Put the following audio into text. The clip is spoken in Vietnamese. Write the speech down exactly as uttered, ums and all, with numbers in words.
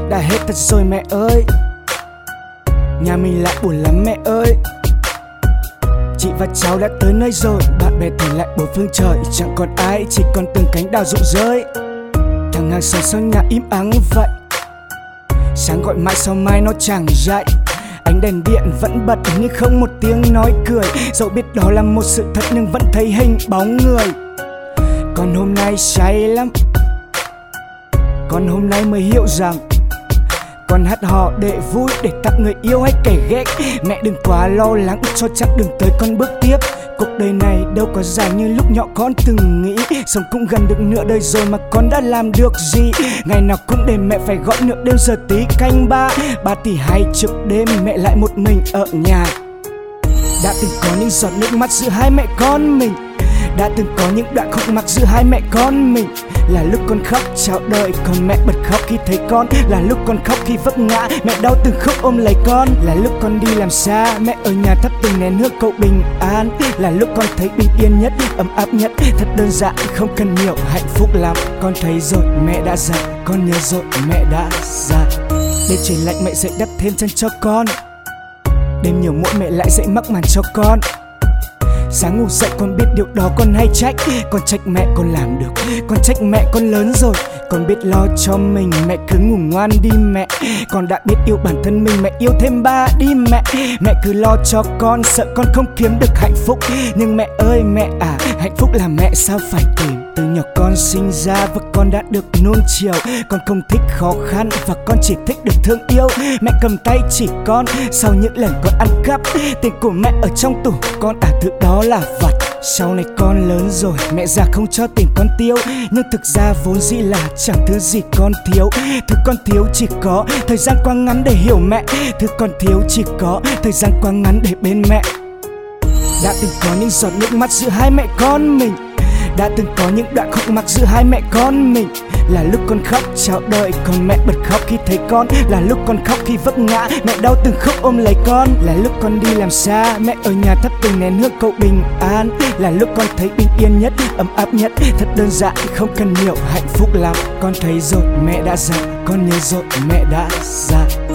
đã hết thật rồi mẹ ơi. Nhà mình lại buồn lắm mẹ ơi. Chị và cháu đã tới nơi rồi, bạn bè thì lại bốn phương trời. Chẳng còn ai, chỉ còn từng cánh đào rụng rơi. Thằng hàng xóm sau nhà im ắng vậy. Sáng gọi mãi sau mai nó chẳng dậy. Ánh đèn điện vẫn bật nhưng không một tiếng nói cười. Dẫu biết đó là một sự thật nhưng vẫn thấy hình bóng người. Còn hôm nay say lắm, còn hôm nay mới hiểu rằng còn hát hò để vui, để tặng người yêu hay kẻ ghét. Mẹ đừng quá lo lắng cho chặng đường tới con bước tiếp. Cuộc đời này đâu có dài như lúc nhỏ con từng nghĩ. Sống cũng gần được nửa đời rồi mà con đã làm được gì. Ngày nào cũng để mẹ phải gọi nửa đêm giờ tí canh ba. Ba tỷ hai trước đêm mẹ lại một mình ở nhà. Đã từng có những giọt nước mắt giữa hai mẹ con mình. Đã từng có những đoạn khúc mắc giữa hai mẹ con mình. Là lúc con khóc chào đời, còn mẹ bật khóc khi thấy con. Là lúc con khóc khi vấp ngã, mẹ đau từng khúc ôm lấy con. Là lúc con đi làm xa, mẹ ở nhà thắp từng nén hương cầu bình an. Là lúc con thấy bình yên nhất, ấm áp nhất. Thật đơn giản, không cần nhiều, hạnh phúc lắm. Con thấy rồi, mẹ đã già, con nhớ rồi, mẹ đã già. Đêm trời lạnh mẹ dậy đắp thêm chăn cho con. Đêm nhiều muộn mẹ lại dậy mắc màn cho con. Sáng ngủ dậy con biết điều đó con hay trách. Con trách mẹ con làm được, con trách mẹ con lớn rồi. Con biết lo cho mình, mẹ cứ ngủ ngoan đi mẹ. Con đã biết yêu bản thân mình, mẹ yêu thêm ba đi mẹ. Mẹ cứ lo cho con, sợ con không kiếm được hạnh phúc. Nhưng mẹ ơi mẹ à, hạnh phúc là mẹ sao phải tìm. Từ nhỏ con sinh ra và con đã được nuông chiều. Con không thích khó khăn và con chỉ thích được thương yêu. Mẹ cầm tay chỉ con sau những lần con ăn cắp. Tiền của mẹ ở trong tủ con à, thứ đó là vật. Sau này con lớn rồi, mẹ già không cho tiền con tiêu. Nhưng thực ra vốn dĩ là chẳng thứ gì con thiếu. Thứ con thiếu chỉ có thời gian quá ngắn để hiểu mẹ. Thứ con thiếu chỉ có thời gian quá ngắn để bên mẹ. Đã từng có những giọt nước mắt giữa hai mẹ con mình. Đã từng có những đoạn khúc mắc giữa hai mẹ con mình. Là lúc con khóc chào đời, còn mẹ bật khóc khi thấy con. Là lúc con khóc khi vấp ngã, mẹ đau từng khúc ôm lấy con. Là lúc con đi làm xa, mẹ ở nhà thắp từng nén hương cầu bình an. Là lúc con thấy bình yên nhất, ấm áp nhất. Thật đơn giản, không cần nhiều, hạnh phúc lắm. Con thấy rồi, mẹ đã già, con nhớ rồi, mẹ đã già.